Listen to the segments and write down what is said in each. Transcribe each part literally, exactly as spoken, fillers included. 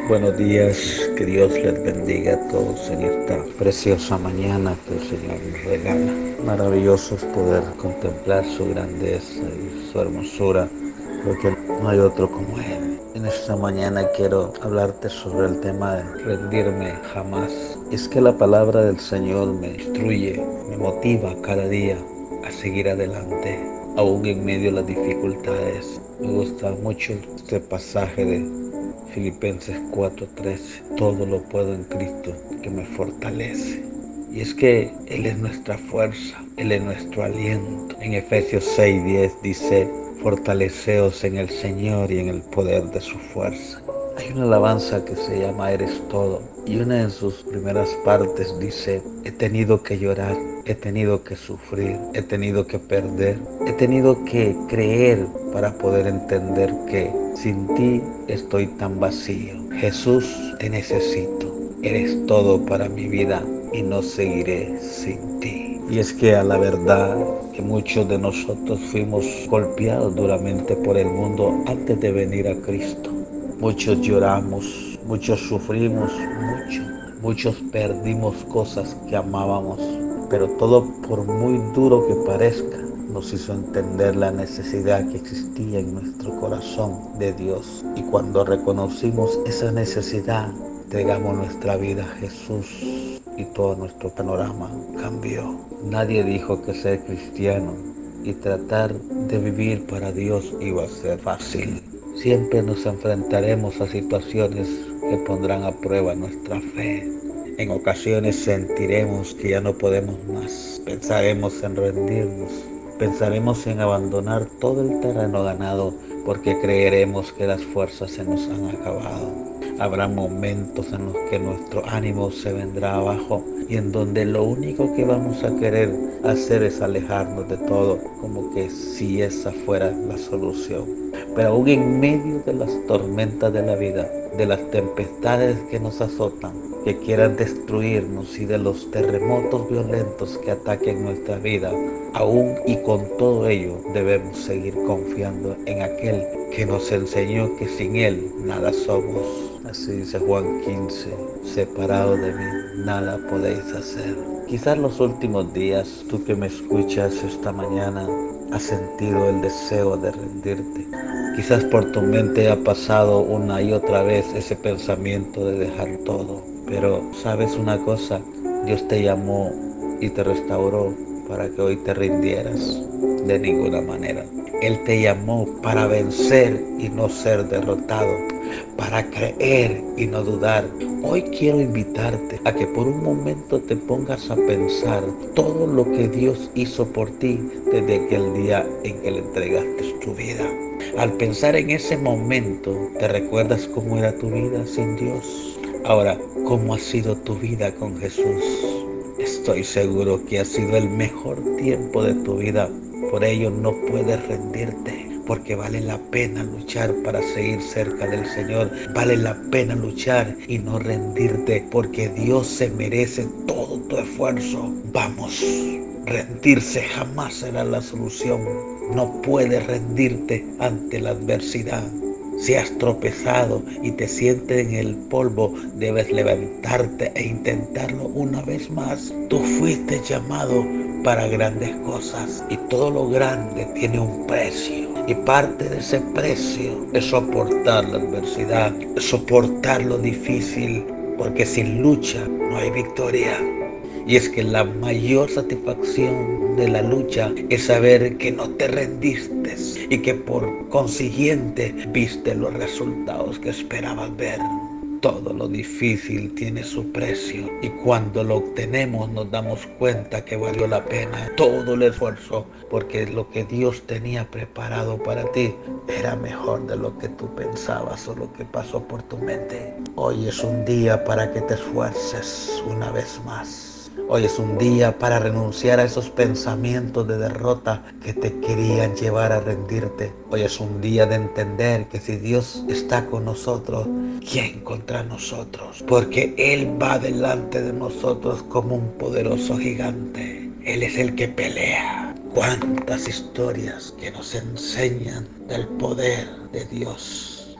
Buenos días, que Dios les bendiga a todos en esta preciosa mañana que el Señor nos regala. Maravilloso es poder contemplar su grandeza y su hermosura, porque no hay otro como Él. En esta mañana quiero hablarte sobre el tema de rendirme jamás. Es que la palabra del Señor me instruye, me motiva cada día a seguir adelante, aún en medio de las dificultades. Me gusta mucho este pasaje de Filipenses cuatro trece, todo lo puedo en Cristo que me fortalece. Y es que Él es nuestra fuerza, Él es nuestro aliento. En Efesios seis diez dice, fortaleceos en el Señor y en el poder de su fuerza. Hay una alabanza que se llama Eres Todo, y una de sus primeras partes dice, he tenido que llorar, he tenido que sufrir, he tenido que perder, he tenido que creer para poder entender que sin ti estoy tan vacío. Jesús, te necesito, eres todo para mi vida y no seguiré sin ti. Y es que a la verdad que muchos de nosotros fuimos golpeados duramente por el mundo antes de venir a Cristo. Muchos lloramos, muchos sufrimos mucho, muchos perdimos cosas que amábamos, pero todo, por muy duro que parezca, nos hizo entender la necesidad que existía en nuestro corazón de Dios. Y cuando reconocimos esa necesidad, entregamos nuestra vida a Jesús y todo nuestro panorama cambió. Nadie dijo que ser cristiano y tratar de vivir para Dios iba a ser fácil. Siempre nos enfrentaremos a situaciones que pondrán a prueba nuestra fe. En ocasiones sentiremos que ya no podemos más. Pensaremos en rendirnos. Pensaremos en abandonar todo el terreno ganado porque creeremos que las fuerzas se nos han acabado. Habrá momentos en los que nuestro ánimo se vendrá abajo y en donde lo único que vamos a querer hacer es alejarnos de todo, como que si esa fuera la solución. Pero aún en medio de las tormentas de la vida, de las tempestades que nos azotan, que quieran destruirnos y de los terremotos violentos que ataquen nuestra vida, aún y con todo ello debemos seguir confiando en aquel que nos enseñó que sin Él nada somos. Así dice Juan quince, separado de mí nada podéis hacer. Quizás los últimos días, tú que me escuchas esta mañana, has sentido el deseo de rendirte. Quizás por tu mente ha pasado una y otra vez ese pensamiento de dejar todo. Pero sabes una cosa, Dios te llamó y te restauró para que hoy te rindieras. De ninguna manera. Él te llamó para vencer y no ser derrotado, para creer y no dudar. Hoy quiero invitarte a que por un momento te pongas a pensar todo lo que Dios hizo por ti desde aquel día en que le entregaste tu vida. Al pensar en ese momento, ¿te recuerdas cómo era tu vida sin Dios? Ahora, ¿cómo ha sido tu vida con Jesús? Estoy seguro que ha sido el mejor tiempo de tu vida. Por ello no puedes rendirte, porque vale la pena luchar para seguir cerca del Señor. Vale la pena luchar y no rendirte, porque Dios se merece todo tu esfuerzo. Vamos, rendirse jamás será la solución. No puedes rendirte ante la adversidad. Si has tropezado y te sientes en el polvo, debes levantarte e intentarlo una vez más. Tú fuiste llamado para grandes cosas y todo lo grande tiene un precio. Y parte de ese precio es soportar la adversidad, soportar lo difícil, porque sin lucha no hay victoria. Y es que la mayor satisfacción de la lucha es saber que no te rendiste y que por consiguiente viste los resultados que esperabas ver. Todo lo difícil tiene su precio y cuando lo obtenemos nos damos cuenta que valió la pena todo el esfuerzo, porque lo que Dios tenía preparado para ti era mejor de lo que tú pensabas o lo que pasó por tu mente. Hoy es un día para que te esfuerces una vez más. Hoy es un día para renunciar a esos pensamientos de derrota que te querían llevar a rendirte. Hoy es un día de entender que si Dios está con nosotros, ¿quién contra nosotros? Porque Él va delante de nosotros como un poderoso gigante. Él es el que pelea. Cuántas historias que nos enseñan del poder de Dios.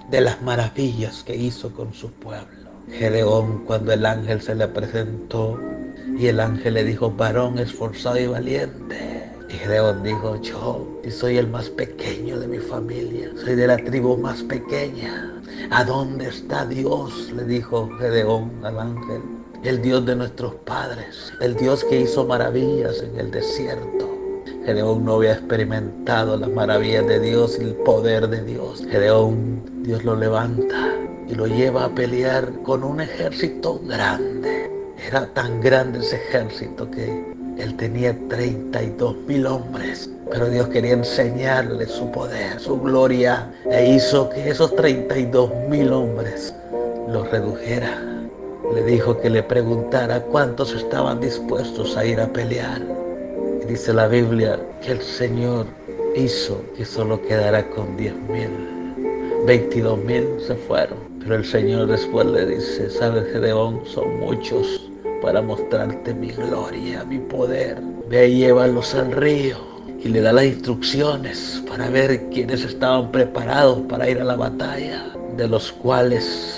de las maravillas que hizo con su pueblo. Gedeón, cuando el ángel se le presentó y el ángel le dijo: varón esforzado y valiente. Y Gedeón dijo: yo, y soy el más pequeño de mi familia, soy de la tribu más pequeña. ¿A dónde está Dios?, le dijo Gedeón al ángel. El Dios de nuestros padres, el Dios que hizo maravillas en el desierto. Gedeón no había experimentado las maravillas de Dios y el poder de Dios. Gedeón, Dios lo levanta y lo lleva a pelear con un ejército grande. Era tan grande ese ejército que él tenía treinta y dos mil hombres. Pero Dios quería enseñarle su poder, su gloria, e hizo que esos treinta y dos mil hombres los redujera. Le dijo que le preguntara cuántos estaban dispuestos a ir a pelear. Y dice la Biblia que el Señor hizo que solo quedara con diez mil. veintidós mil se fueron. Pero el Señor después le dice: sabes, Gedeón, son muchos para mostrarte mi gloria, mi poder. Ve y llévalos al río. Y le da las instrucciones para ver quiénes estaban preparados para ir a la batalla, de los cuales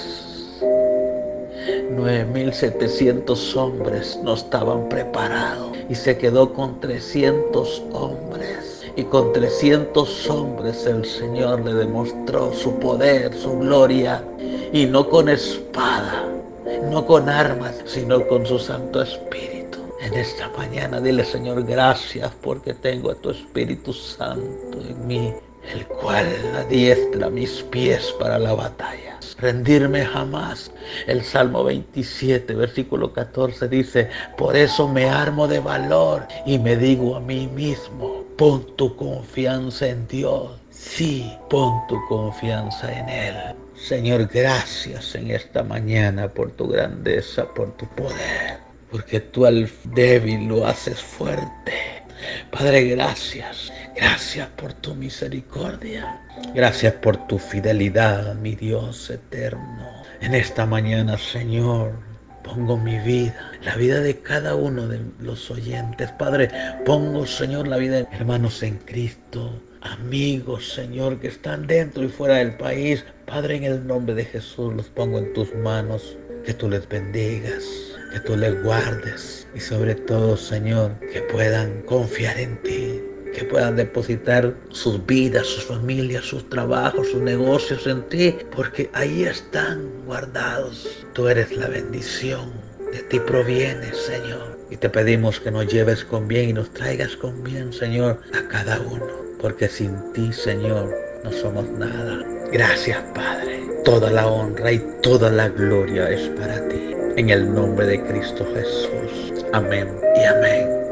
nueve mil setecientos hombres no estaban preparados, y se quedó con trescientos hombres. Y con trescientos hombres el Señor le demostró su poder, su gloria, y no con espada, no con armas, sino con su Santo Espíritu. En esta mañana dile: Señor, gracias porque tengo a tu Espíritu Santo en mí, el cual adiestra mis pies para la batalla. Rendirme jamás. El Salmo veintisiete, versículo catorce dice: por eso me armo de valor y me digo a mí mismo: pon tu confianza en Dios. Sí, pon tu confianza en Él. Señor, gracias en esta mañana por tu grandeza, por tu poder, porque tú al débil lo haces fuerte. Padre, gracias. Gracias por tu misericordia. Gracias por tu fidelidad, mi Dios eterno. En esta mañana, Señor, pongo mi vida, la vida de cada uno de los oyentes. Padre, pongo, Señor, la vida de hermanos en Cristo, amigos, Señor, que están dentro y fuera del país. Padre, en el nombre de Jesús los pongo en tus manos. Que tú les bendigas, que tú les guardes y sobre todo, Señor, que puedan confiar en ti, que puedan depositar sus vidas, sus familias, sus trabajos, sus negocios en ti, porque ahí están guardados. Tú eres la bendición, de ti proviene, Señor. Y te pedimos que nos lleves con bien y nos traigas con bien, Señor, a cada uno, porque sin ti, Señor, no somos nada. Gracias, Padre. Toda la honra y toda la gloria es para ti. En el nombre de Cristo Jesús. Amén y amén.